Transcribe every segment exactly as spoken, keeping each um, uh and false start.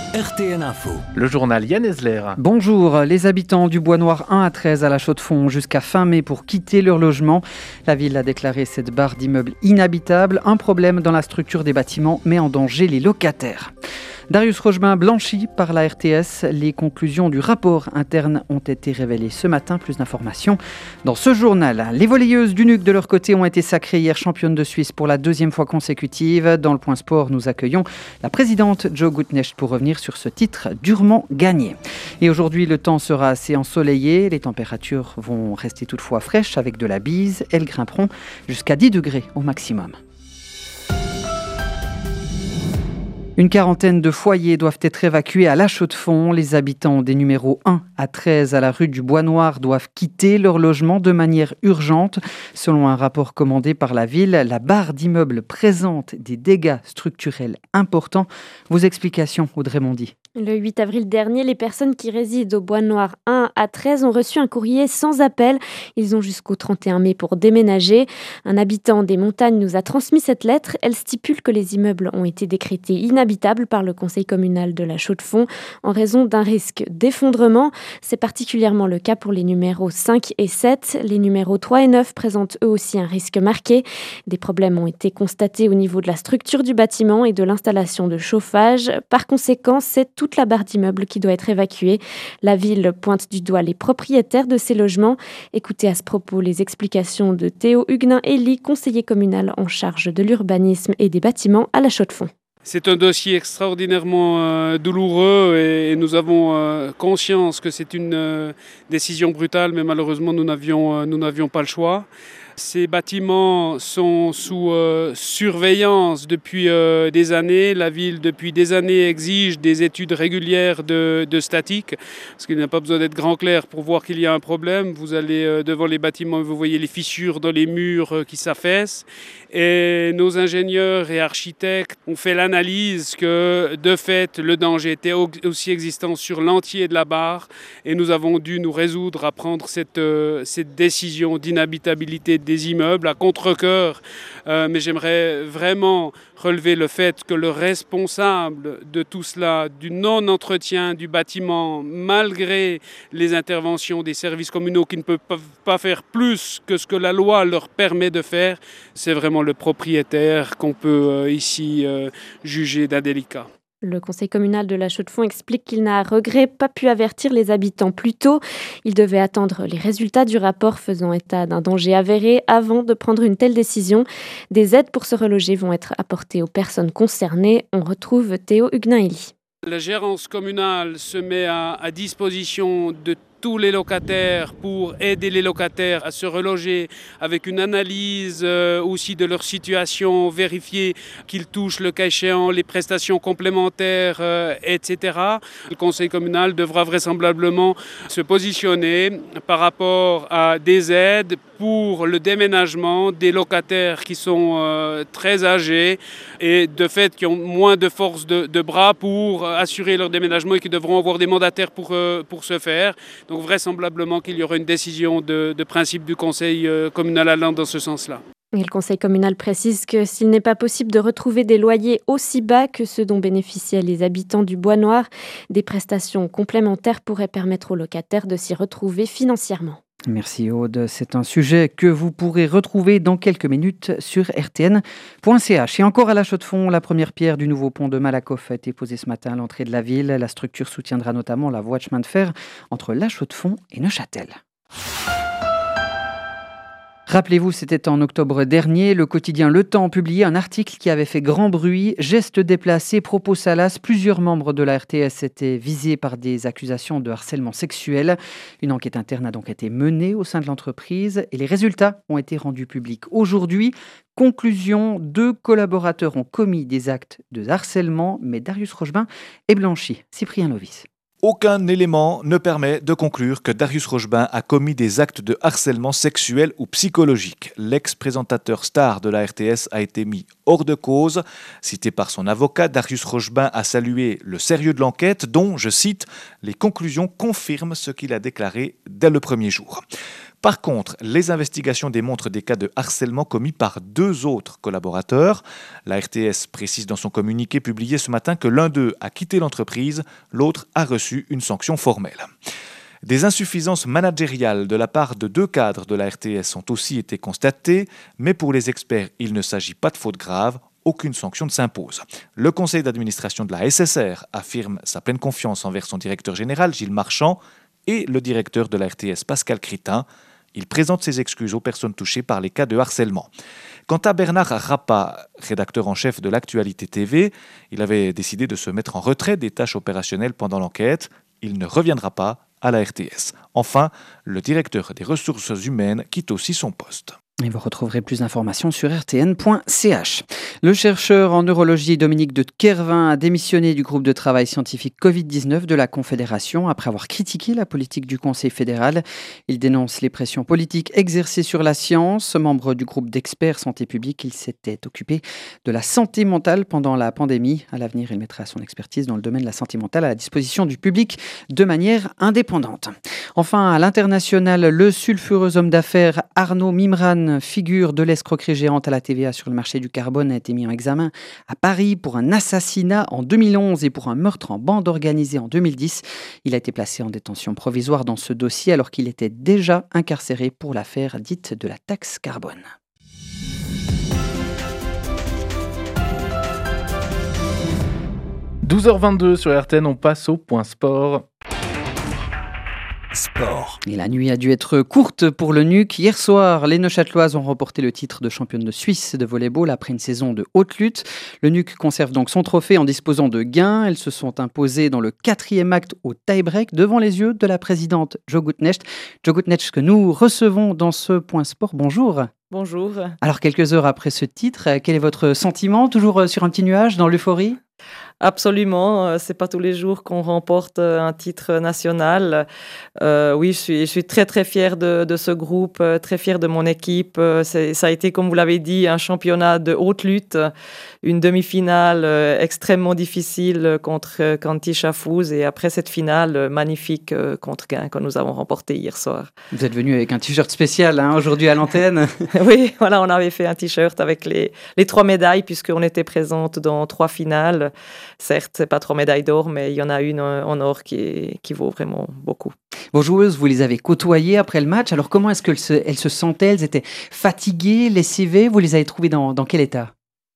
R T N Info. Le journal Yann Esler. Bonjour, les habitants du Bois-Noir un à treize à La Chaux-de-Fonds ont jusqu'à fin mai pour quitter leur logement. La ville a déclaré cette barre d'immeubles inhabitable. Un problème dans la structure des bâtiments met en danger les locataires. Darius Rochebin blanchi par la R T S. Les conclusions du rapport interne ont été révélées ce matin. Plus d'informations dans ce journal. Les volleyeuses du N U C de leur côté ont été sacrées hier championnes de Suisse pour la deuxième fois consécutive. Dans le Point Sport, nous accueillons la présidente Jo Gutknecht pour revenir sur ce titre durement gagné. Et aujourd'hui, le temps sera assez ensoleillé. Les températures vont rester toutefois fraîches avec de la bise. Elles grimperont jusqu'à dix degrés au maximum. Une quarantaine de foyers doivent être évacués à La Chaux-de-Fonds. Les habitants des numéros un à treize à la rue du Bois-Noir doivent quitter leur logement de manière urgente. Selon un rapport commandé par la ville, la barre d'immeubles présente des dégâts structurels importants. Vos explications, Audrey Mondy. Le huit avril dernier, les personnes qui résident au Bois-Noir un à treize ont reçu un courrier sans appel. Ils ont jusqu'au trente et un mai pour déménager. Un habitant des montagnes nous a transmis cette lettre. Elle stipule que les immeubles ont été décrétés inhabitables par le conseil communal de La Chaux-de-Fonds en raison d'un risque d'effondrement. C'est particulièrement le cas pour les numéros cinq et sept. Les numéros trois et neuf présentent eux aussi un risque marqué. Des problèmes ont été constatés au niveau de la structure du bâtiment et de l'installation de chauffage. Par conséquent, c'est toute la barre d'immeubles qui doit être évacuée. La ville pointe du doigt les propriétaires de ces logements. Écoutez à ce propos les explications de Théo Huguenin-Elie, conseiller communal en charge de l'urbanisme et des bâtiments à La Chaux-de-Fonds. C'est un dossier extraordinairement euh, douloureux et, et nous avons euh, conscience que c'est une euh, décision brutale, mais malheureusement nous n'avions, euh, nous n'avions pas le choix. Ces bâtiments sont sous euh, surveillance depuis euh, des années. La ville, depuis des années, exige des études régulières de, de statique, parce qu'il n'y a pas besoin d'être grand clair pour voir qu'il y a un problème. Vous allez euh, devant les bâtiments et vous voyez les fissures dans les murs euh, qui s'affaissent. Et nos ingénieurs et architectes ont fait l'analyse que, de fait, le danger était aussi existant sur l'entier de la barre. Et nous avons dû nous résoudre à prendre cette, euh, cette décision d'inhabitabilité des immeubles à contre-cœur. Euh, mais j'aimerais vraiment relever le fait que le responsable de tout cela, du non-entretien du bâtiment, malgré les interventions des services communaux qui ne peuvent pas faire plus que ce que la loi leur permet de faire, c'est vraiment le propriétaire qu'on peut euh, ici euh, juger d'indélicat. Le conseil communal de La Chaux-de-Fonds explique qu'il n'a à regret pas pu avertir les habitants plus tôt. Il devait attendre les résultats du rapport faisant état d'un danger avéré avant de prendre une telle décision. Des aides pour se reloger vont être apportées aux personnes concernées. On retrouve Théo Huguenin-Elie. La gérance communale se met à, à disposition de tous les locataires pour aider les locataires à se reloger avec une analyse euh, aussi de leur situation, vérifier qu'ils touchent le cas échéant les prestations complémentaires, euh, et cetera. Le conseil communal devra vraisemblablement se positionner par rapport à des aides pour le déménagement des locataires qui sont euh, très âgés et de fait qui ont moins de force de, de bras pour assurer leur déménagement et qui devront avoir des mandataires pour, euh, pour ce faire. Donc vraisemblablement qu'il y aura une décision de, de principe du conseil euh, communal allant dans ce sens-là. Et le conseil communal précise que s'il n'est pas possible de retrouver des loyers aussi bas que ceux dont bénéficiaient les habitants du Bois-Noir, des prestations complémentaires pourraient permettre aux locataires de s'y retrouver financièrement. Merci Aude, c'est un sujet que vous pourrez retrouver dans quelques minutes sur R T N point C H. Et encore à La Chaux-de-Fonds, la première pierre du nouveau pont de Malakoff a été posée ce matin à l'entrée de la ville. La structure soutiendra notamment la voie de chemin de fer entre La Chaux-de-Fonds et Neuchâtel. Rappelez-vous, c'était en octobre dernier, le quotidien Le Temps publiait un article qui avait fait grand bruit. Gestes déplacés, propos salaces, plusieurs membres de la R T S étaient visés par des accusations de harcèlement sexuel. Une enquête interne a donc été menée au sein de l'entreprise et les résultats ont été rendus publics aujourd'hui. Conclusion, deux collaborateurs ont commis des actes de harcèlement, mais Darius Rochebin est blanchi. Cyprien Lovis. Aucun élément ne permet de conclure que Darius Rochebin a commis des actes de harcèlement sexuel ou psychologique. L'ex-présentateur star de la R T S a été mis hors de cause. Cité par son avocat, Darius Rochebin a salué le sérieux de l'enquête dont, je cite, « les conclusions confirment ce qu'il a déclaré dès le premier jour ». Par contre, les investigations démontrent des cas de harcèlement commis par deux autres collaborateurs. La R T S précise dans son communiqué publié ce matin que l'un d'eux a quitté l'entreprise, l'autre a reçu une sanction formelle. Des insuffisances managériales de la part de deux cadres de la R T S ont aussi été constatées, mais pour les experts, il ne s'agit pas de faute grave. Aucune sanction ne s'impose. Le conseil d'administration de la S S R affirme sa pleine confiance envers son directeur général, Gilles Marchand, et le directeur de la R T S, Pascal Critin. Il présente ses excuses aux personnes touchées par les cas de harcèlement. Quant à Bernard Rappa, rédacteur en chef de l'Actualité T V, il avait décidé de se mettre en retrait des tâches opérationnelles pendant l'enquête. Il ne reviendra pas à la R T S. Enfin, le directeur des ressources humaines quitte aussi son poste. Et vous retrouverez plus d'informations sur r t n point c h. Le chercheur en neurologie Dominique de Kervin a démissionné du groupe de travail scientifique covid dix-neuf de la Confédération après avoir critiqué la politique du Conseil fédéral. Il dénonce les pressions politiques exercées sur la science. Membre du groupe d'experts santé publique, il s'était occupé de la santé mentale pendant la pandémie. À l'avenir, il mettra son expertise dans le domaine de la santé mentale à la disposition du public de manière indépendante. Enfin, à l'international, le sulfureux homme d'affaires Arnaud Mimran, figure de l'escroquerie géante à la T V A sur le marché du carbone, a été mis en examen à Paris pour un assassinat en deux mille onze et pour un meurtre en bande organisée en deux mille dix. Il a été placé en détention provisoire dans ce dossier alors qu'il était déjà incarcéré pour l'affaire dite de la taxe carbone. douze heures vingt-deux sur R T N, on passe au point sport. Sport. Et la nuit a dû être courte pour le N U C. Hier soir, les Neuchâteloises ont remporté le titre de championne de Suisse de volley-ball après une saison de haute lutte. Le N U C conserve donc son trophée en disposant de gains. Elles se sont imposées dans le quatrième acte au tie-break devant les yeux de la présidente Jo Gutnecht. Jo Gutnecht que nous recevons dans ce point sport. Bonjour. Bonjour. Alors quelques heures après ce titre, quel est votre sentiment? Toujours sur un petit nuage, dans l'euphorie? Absolument, c'est pas tous les jours qu'on remporte un titre national. Euh, oui, je suis, je suis très très fière de, de ce groupe, très fière de mon équipe. C'est, ça a été, comme vous l'avez dit, un championnat de haute lutte, une demi-finale extrêmement difficile contre Canty Chafouz et après cette finale magnifique contre Gain que nous avons remporté hier soir. Vous êtes venu avec un t-shirt spécial hein, aujourd'hui à l'antenne. Oui, voilà, on avait fait un t-shirt avec les, les trois médailles puisqu'on était présente dans trois finales. Certes, c'est pas trois médailles d'or, mais il y en a une en or qui, est, qui vaut vraiment beaucoup. Vos joueuses, vous les avez côtoyées après le match. Alors, comment est-ce qu'elles se, elles se sentaient? Elles étaient fatiguées, lessivées? Vous les avez trouvées dans, dans quel état?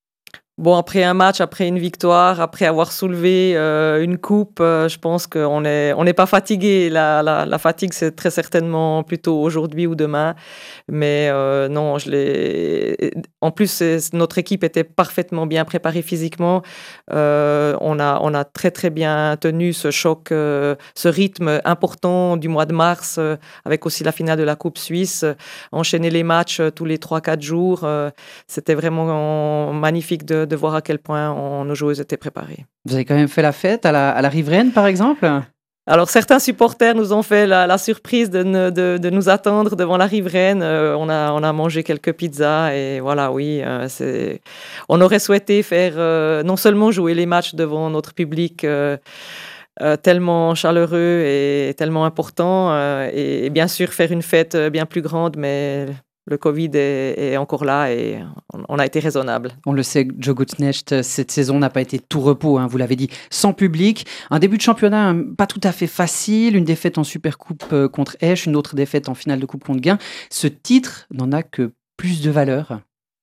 Bon, après un match, après une victoire, après avoir soulevé euh, une coupe, euh, je pense qu'on n'est on n'est pas fatigué. La, la, la fatigue, c'est très certainement plutôt aujourd'hui ou demain. Mais euh, non, je l'ai... En plus, c'est... notre équipe était parfaitement bien préparée physiquement. Euh, on a, on a très, très bien tenu ce choc, euh, ce rythme important du mois de mars, euh, avec aussi la finale de la Coupe Suisse. Enchaîner les matchs euh, tous les trois quatre jours, euh, c'était vraiment magnifique de de voir à quel point on, nos joueuses étaient préparées. Vous avez quand même fait la fête à la, à la riveraine, par exemple? Alors, certains supporters nous ont fait la, la surprise de, ne, de, de nous attendre devant la riveraine. Euh, on, a, on a mangé quelques pizzas et voilà, oui. Euh, c'est... On aurait souhaité faire, euh, non seulement jouer les matchs devant notre public euh, euh, tellement chaleureux et tellement important, euh, et, et bien sûr faire une fête bien plus grande, mais... Le Covid est, est encore là et on a été raisonnable. On le sait, Jo Gutnecht, cette saison n'a pas été tout repos, hein, vous l'avez dit, sans public. Un début de championnat pas tout à fait facile, une défaite en Supercoupe contre Esch, une autre défaite en finale de Coupe contre Gain. Ce titre n'en a que plus de valeur.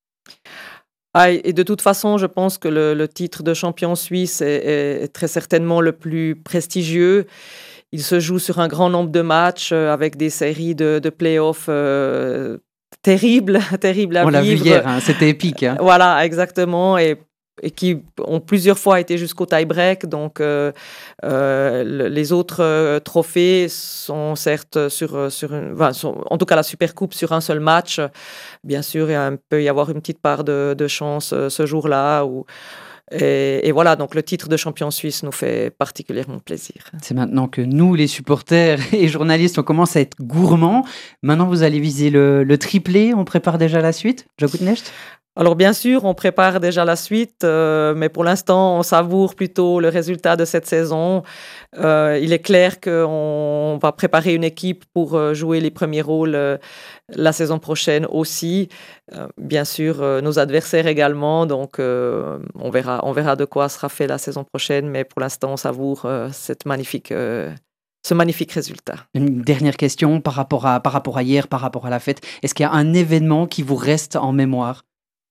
Ah, et de toute façon, je pense que le, le titre de champion suisse est, est très certainement le plus prestigieux. Il se joue sur un grand nombre de matchs avec des séries de, de play-offs euh, terrible, terrible à On vivre. On l'a vu hier, hein, c'était épique. Hein. Voilà, exactement, et, et qui ont plusieurs fois été jusqu'au tie-break. Donc, euh, euh, les autres euh, trophées sont certes sur, sur une, enfin, sont, en tout cas la Supercoupe sur un seul match. Bien sûr, il peut y avoir une petite part de, de chance euh, ce jour-là où Et, et voilà, donc le titre de champion suisse nous fait particulièrement plaisir. C'est maintenant que nous, les supporters et journalistes, on commence à être gourmands. Maintenant, vous allez viser le, le triplé. On prépare déjà la suite, Jo Gutnecht? Alors bien sûr, on prépare déjà la suite, euh, mais pour l'instant, on savoure plutôt le résultat de cette saison. Euh, il est clair qu'on va préparer une équipe pour euh, jouer les premiers rôles euh, la saison prochaine aussi. Euh, bien sûr, euh, nos adversaires également, donc euh, on verra, on verra de quoi sera fait la saison prochaine, mais pour l'instant, on savoure euh, cette magnifique, euh, ce magnifique résultat. Une dernière question par rapport à, par rapport à hier, par rapport à la fête. Est-ce qu'il y a un événement qui vous reste en mémoire ?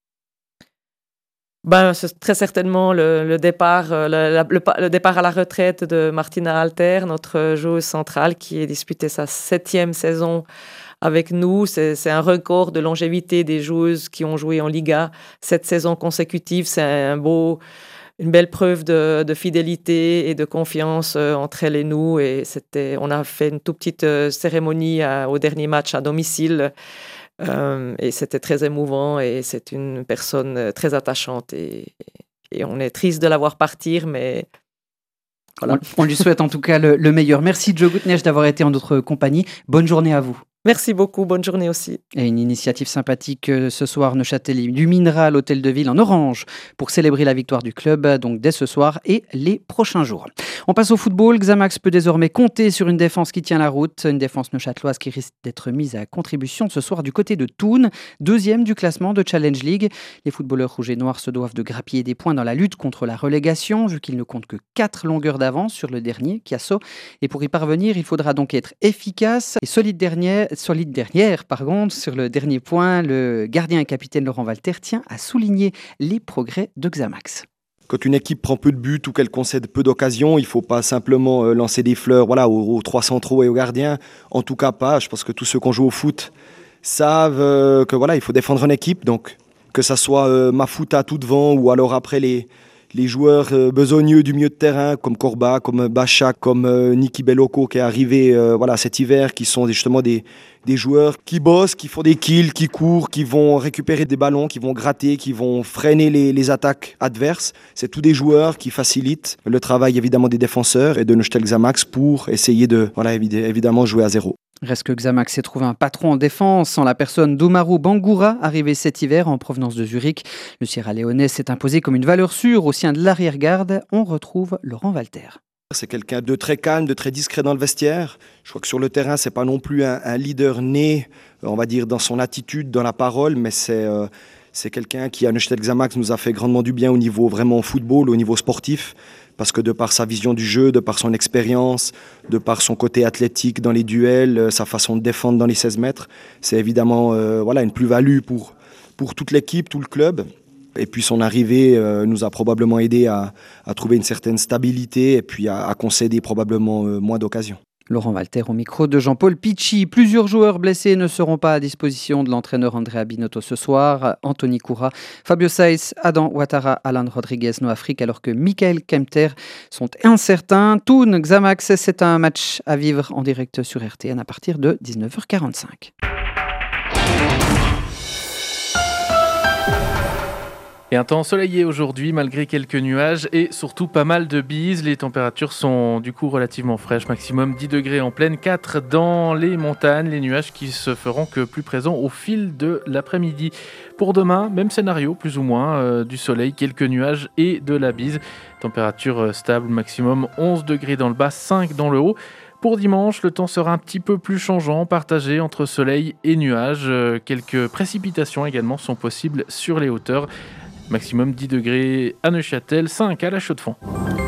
Ben, c'est très certainement le, le, départ, le, la, le, le départ à la retraite de Martina Alter, notre joueuse centrale qui a disputé sa septième saison avec nous. C'est, c'est un record de longévité des joueuses qui ont joué en Liga sept saisons consécutives. C'est un beau, une belle preuve de, de fidélité et de confiance entre elle et nous. Et c'était, on a fait une toute petite cérémonie à, au dernier match à domicile. Euh, et c'était très émouvant et c'est une personne très attachante et, et on est triste de la voir partir, mais voilà. On, on lui souhaite en tout cas le, le meilleur. Merci Joe Gutnesch d'avoir été en notre compagnie. Bonne journée à vous. Merci beaucoup, bonne journée aussi. Et une initiative sympathique ce soir, Neuchâtel illuminera l'hôtel de ville en orange pour célébrer la victoire du club, donc dès ce soir et les prochains jours. On passe au football. Xamax peut désormais compter sur une défense qui tient la route, une défense neuchâteloise qui risque d'être mise à contribution ce soir du côté de Thun, deuxième du classement de Challenge League. Les footballeurs rouges et noirs se doivent de grappiller des points dans la lutte contre la relégation, vu qu'ils ne comptent que quatre longueurs d'avance sur le dernier, Chiasso. Et pour y parvenir, il faudra donc être efficace et solide dernier. Solide derrière, par contre, sur le dernier point, le gardien et capitaine Laurent Walter tient à souligner les progrès de Xamax. Quand une équipe prend peu de buts ou qu'elle concède peu d'occasions, il ne faut pas simplement lancer des fleurs voilà, aux, aux trois centraux et aux gardiens. En tout cas pas. Je pense que tous ceux qui ont joué au foot savent euh, que voilà, il faut défendre une équipe. Donc que ça soit euh, Mafuta tout devant ou alors après les les joueurs euh, besogneux du milieu de terrain comme Korba, comme Bacha, comme euh, Niki Belloko qui est arrivé euh, voilà, cet hiver, qui sont justement des, des joueurs qui bossent, qui font des kills, qui courent, qui vont récupérer des ballons, qui vont gratter, qui vont freiner les, les attaques adverses. C'est tous des joueurs qui facilitent le travail évidemment des défenseurs et de Neuchâtel Xamax pour essayer de voilà, évidemment jouer à zéro. Reste que Xamax s'est trouvé un patron en défense en la personne d'Omaru Bangoura, arrivé cet hiver en provenance de Zurich. Le Sierra Leonais s'est imposé comme une valeur sûre au sein de l'arrière-garde. On retrouve Laurent Walter. C'est quelqu'un de très calme, de très discret dans le vestiaire. Je crois que sur le terrain, c'est pas non plus un, un leader né, on va dire, dans son attitude, dans la parole, mais c'est, euh, c'est quelqu'un qui, à Neuchâtel Xamax, nous a fait grandement du bien au niveau vraiment football, au niveau sportif. Parce que de par sa vision du jeu, de par son expérience, de par son côté athlétique dans les duels, sa façon de défendre dans les seize mètres, c'est évidemment euh, voilà, une plus-value pour, pour toute l'équipe, tout le club. Et puis son arrivée euh, nous a probablement aidé à, à trouver une certaine stabilité et puis à, à concéder probablement euh, moins d'occasions. Laurent Walter au micro de Jean-Paul Picci. Plusieurs joueurs blessés ne seront pas à disposition de l'entraîneur Andrea Binotto ce soir. Anthony Koura, Fabio Saiz, Adam Ouattara, Alan Rodriguez, Noah Frick, alors que Michael Kempter sont incertains. Thun, Xamax, c'est un match à vivre en direct sur R T N à partir de dix-neuf heures quarante-cinq. Et un temps ensoleillé aujourd'hui malgré quelques nuages et surtout pas mal de bises. Les températures sont du coup relativement fraîches, maximum dix degrés en pleine, quatre dans les montagnes. Les nuages qui se feront que plus présents au fil de l'après-midi. Pour demain, même scénario plus ou moins, euh, du soleil, quelques nuages et de la bise. Température stable, maximum onze degrés dans le bas, cinq dans le haut. Pour dimanche, le temps sera un petit peu plus changeant, partagé entre soleil et nuages. Euh, quelques précipitations également sont possibles sur les hauteurs. Maximum dix degrés à Neuchâtel, cinq à La Chaux-de-Fonds.